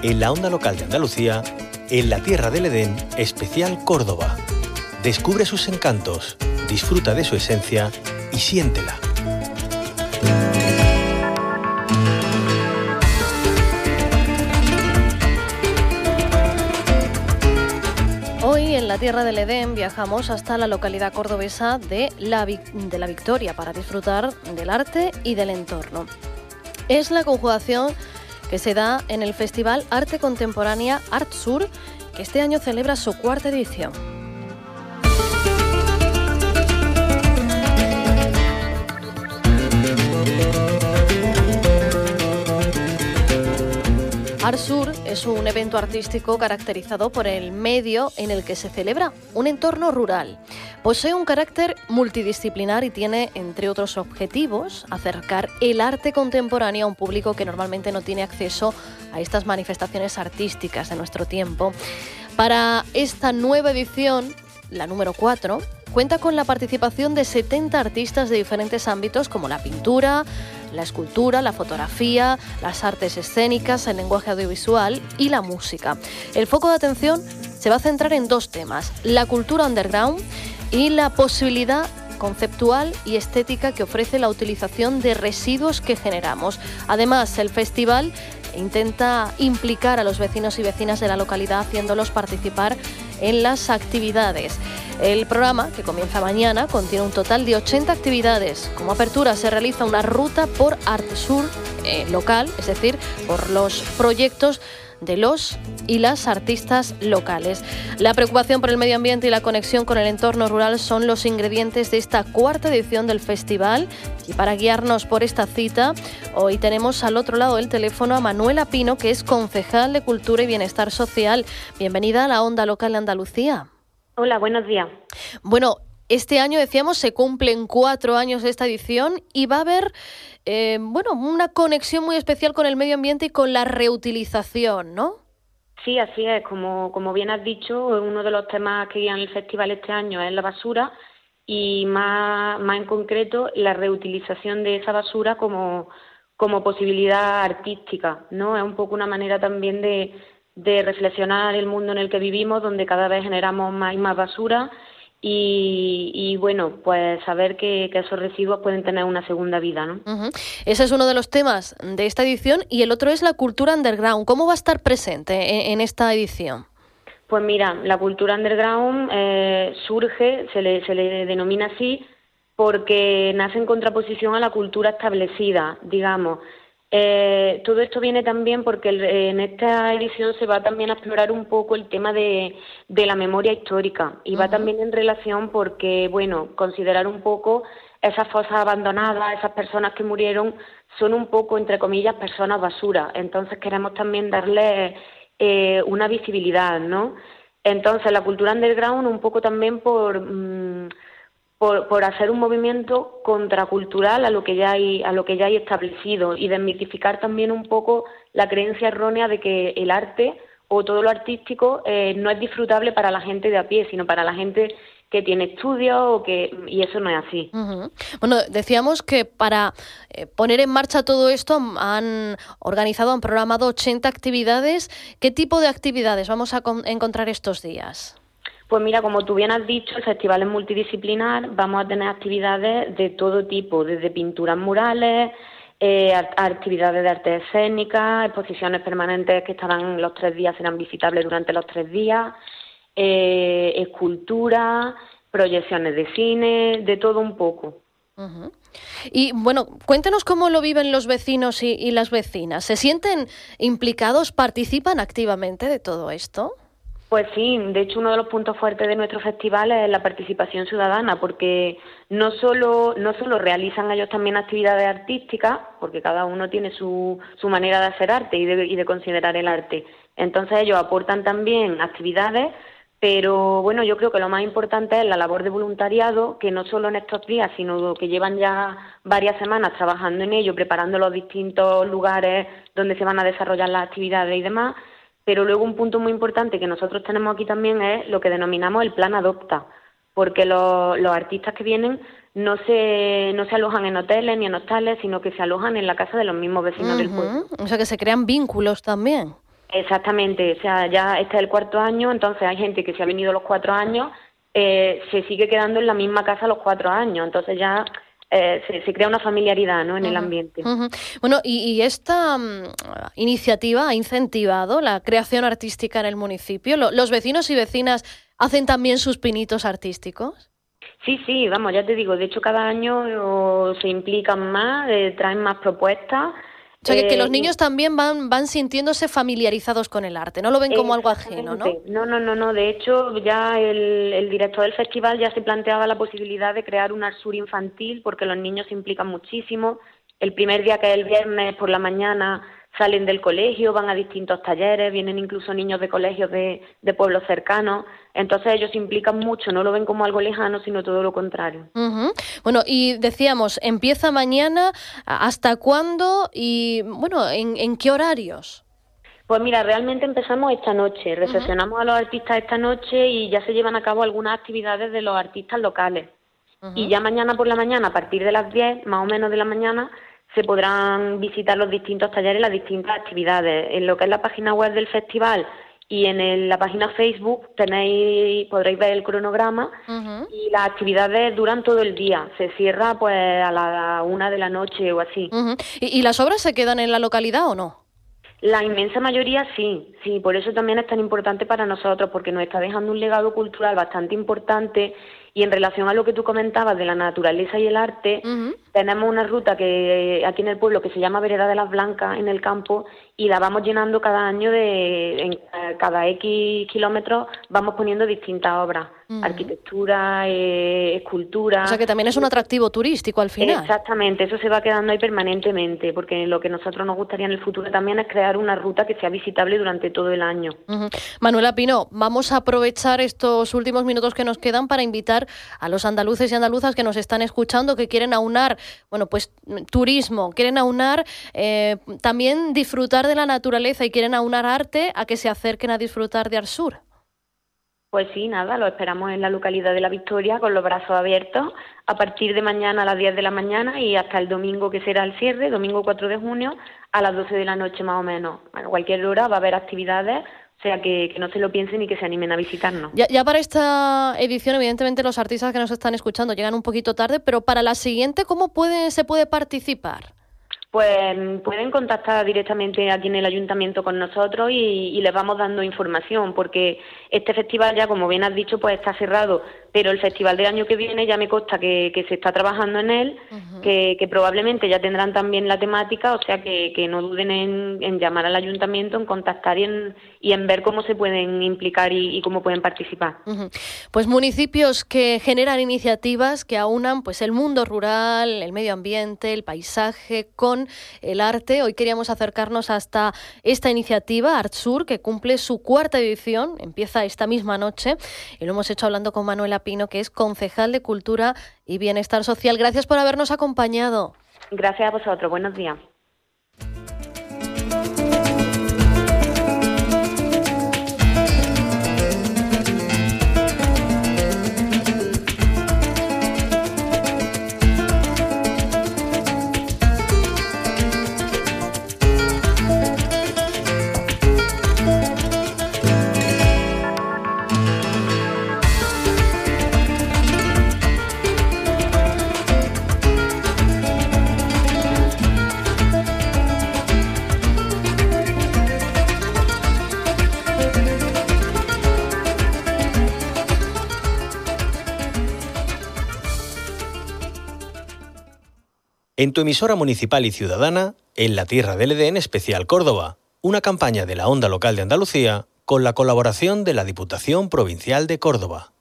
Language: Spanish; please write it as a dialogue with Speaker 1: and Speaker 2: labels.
Speaker 1: en la onda local de Andalucía, en la Tierra del Edén, especial Córdoba. Descubre sus encantos, disfruta de su esencia y siéntela.
Speaker 2: Hoy en la Tierra del Edén viajamos hasta la localidad cordobesa de la Victoria para disfrutar del arte y del entorno. Es la conjugación que se da en el Festival Arte Contemporánea Artsur, que este año celebra su 4ª edición. Artsur es un evento artístico caracterizado por el medio en el que se celebra, un entorno rural. Posee un carácter multidisciplinar y tiene, entre otros objetivos, acercar el arte contemporáneo a un público que normalmente no tiene acceso a estas manifestaciones artísticas de nuestro tiempo. Para esta nueva edición, la número 4, cuenta con la participación de 70 artistas de diferentes ámbitos como la pintura, la escultura, la fotografía, las artes escénicas, el lenguaje audiovisual y la música. El foco de atención se va a centrar en 2 temas: la cultura underground y la posibilidad conceptual y estética que ofrece la utilización de residuos que generamos. Además, el festival intenta implicar a los vecinos y vecinas de la localidad, haciéndolos participar en las actividades. El programa, que comienza mañana, contiene un total de 80 actividades. Como apertura se realiza una ruta por Artsur local, es decir, por los proyectos de los y las artistas locales. La preocupación por el medio ambiente y la conexión con el entorno rural son los ingredientes de esta 4ª edición del festival. Y para guiarnos por esta cita, hoy tenemos al otro lado del teléfono a Manuela Pino, que es concejal de Cultura y Bienestar Social. Bienvenida a la Onda Local de Andalucía.
Speaker 3: Hola, buenos días.
Speaker 2: Bueno, este año, decíamos, se cumplen 4 años de esta edición y va a haber una conexión muy especial con el medio ambiente y con la reutilización, ¿no?
Speaker 3: Sí, así es. Como bien has dicho, uno de los temas que guían el festival este año es la basura y más en concreto la reutilización de esa basura como posibilidad artística, ¿no? Es un poco una manera también de reflexionar el mundo en el que vivimos, donde cada vez generamos más y más basura y bueno, pues saber que esos residuos pueden tener una segunda vida, ¿no?
Speaker 2: Uh-huh. Ese es uno de los temas de esta edición y el otro es la cultura underground. ¿Cómo va a estar presente en esta edición?
Speaker 3: Pues mira, la cultura underground surge, se le denomina así, porque nace en contraposición a la cultura establecida, digamos. Todo esto viene también porque en esta edición se va también a explorar un poco el tema de la memoria histórica y va también en relación porque, bueno, considerar un poco esas fosas abandonadas, esas personas que murieron, son un poco, entre comillas, personas basura. Entonces queremos también darle una visibilidad, ¿no? Entonces la cultura underground un poco también por hacer un movimiento contracultural a lo que ya hay establecido y desmitificar también un poco la creencia errónea de que el arte o todo lo artístico no es disfrutable para la gente de a pie, sino para la gente que tiene estudios y eso no es así.
Speaker 2: Uh-huh. Bueno, decíamos que para poner en marcha todo esto han programado 80 actividades. ¿Qué tipo de actividades vamos a encontrar estos días?
Speaker 3: Pues mira, como tú bien has dicho, el festival es multidisciplinar, vamos a tener actividades de todo tipo, desde pinturas murales, actividades de arte escénica, exposiciones permanentes que estarán los 3 días, serán visitables durante los 3 días, escultura, proyecciones de cine, de todo un poco.
Speaker 2: Uh-huh. Y bueno, cuéntanos cómo lo viven los vecinos y las vecinas. ¿Se sienten implicados, participan activamente de todo esto?
Speaker 3: Pues sí, de hecho uno de los puntos fuertes de nuestro festival es la participación ciudadana, porque no solo realizan ellos también actividades artísticas, porque cada uno tiene su manera de hacer arte y de considerar el arte. Entonces ellos aportan también actividades, pero bueno, yo creo que lo más importante es la labor de voluntariado, que no solo en estos días, sino que llevan ya varias semanas trabajando en ello, preparando los distintos lugares donde se van a desarrollar las actividades y demás. Pero luego un punto muy importante que nosotros tenemos aquí también es lo que denominamos el plan Adopta, porque los artistas que vienen no se alojan en hoteles ni en hostales, sino que se alojan en la casa de los mismos vecinos del pueblo.
Speaker 2: O sea que se crean vínculos también.
Speaker 3: Exactamente, o sea, ya este es el 4º año, entonces hay gente que se ha venido los 4 años, se sigue quedando en la misma casa los 4 años, entonces ya se crea una familiaridad, ¿no?, en el ambiente.
Speaker 2: Bueno, y esta iniciativa ha incentivado la creación artística en el municipio. ¿Los vecinos y vecinas hacen también sus pinitos artísticos?
Speaker 3: Sí, vamos, ya te digo, de hecho cada año se implican más, traen más propuestas.
Speaker 2: O sea, que los niños también van sintiéndose familiarizados con el arte, no lo ven como algo ajeno, ¿no?
Speaker 3: No, de hecho ya el director del festival ya se planteaba la posibilidad de crear un Artsur infantil porque los niños se implican muchísimo. El primer día, que es el viernes por la mañana, salen del colegio, van a distintos talleres, vienen incluso niños de colegios de pueblos cercanos, entonces ellos se implican mucho, no lo ven como algo lejano, sino todo lo contrario.
Speaker 2: Bueno, y decíamos, empieza mañana, ¿hasta cuándo? Y bueno, ¿en qué horarios?
Speaker 3: Pues mira, realmente empezamos esta noche, recepcionamos a los artistas esta noche y ya se llevan a cabo algunas actividades de los artistas locales. Y ya mañana por la mañana, a partir de las 10, más o menos de la mañana, se podrán visitar los distintos talleres, las distintas actividades. En lo que es la página web del festival y en la página Facebook podréis ver el cronograma y las actividades duran todo el día. Se cierra pues a la 1 de la noche o así.
Speaker 2: ¿Y las obras se quedan en la localidad o no?
Speaker 3: La inmensa mayoría sí, por eso también es tan importante para nosotros, porque nos está dejando un legado cultural bastante importante. Y en relación a lo que tú comentabas de la naturaleza y el arte, tenemos una ruta que aquí en el pueblo que se llama Vereda de las Blancas, en el campo, y la vamos llenando cada año, en cada X kilómetros vamos poniendo distintas obras, arquitectura, escultura.
Speaker 2: O sea que también es un atractivo turístico al final.
Speaker 3: Exactamente, eso se va quedando ahí permanentemente, porque lo que nosotros nos gustaría en el futuro también es crear una ruta que sea visitable durante todo el año.
Speaker 2: Manuela Pino, vamos a aprovechar estos últimos minutos que nos quedan para invitar a los andaluces y andaluzas que nos están escuchando, que quieren aunar, bueno, pues turismo, quieren aunar también disfrutar de la naturaleza y quieren aunar arte, a que se acerquen a disfrutar de Artsur.
Speaker 3: Pues sí, nada, lo esperamos en la localidad de La Victoria con los brazos abiertos a partir de mañana a las 10 de la mañana y hasta el domingo, que será el cierre, domingo 4 de junio, a las 12 de la noche más o menos. A cualquier hora va a haber actividades, o sea que no se lo piensen y que se animen a visitarnos.
Speaker 2: Ya para esta edición, evidentemente, los artistas que nos están escuchando llegan un poquito tarde, pero para la siguiente, ¿cómo se puede participar?
Speaker 3: Pues pueden contactar directamente aquí en el ayuntamiento con nosotros y les vamos dando información, porque este festival ya, como bien has dicho, pues está cerrado, pero el festival del año que viene ya me consta que se está trabajando en él, que probablemente ya tendrán también la temática, o sea que no duden en llamar al ayuntamiento, en contactar y en ver cómo se pueden implicar y cómo pueden participar.
Speaker 2: Pues municipios que generan iniciativas que aunan pues el mundo rural, el medio ambiente, el paisaje con el arte. Hoy queríamos acercarnos hasta esta iniciativa, Artsur, que cumple su 4ª edición, empieza esta misma noche, y lo hemos hecho hablando con Manuela Pino, que es concejal de Cultura y Bienestar Social. Gracias por habernos acompañado.
Speaker 3: Gracias a vosotros, buenos días.
Speaker 1: En tu emisora municipal y ciudadana, en la Tierra del Edén Especial Córdoba, una campaña de la Onda Local de Andalucía con la colaboración de la Diputación Provincial de Córdoba.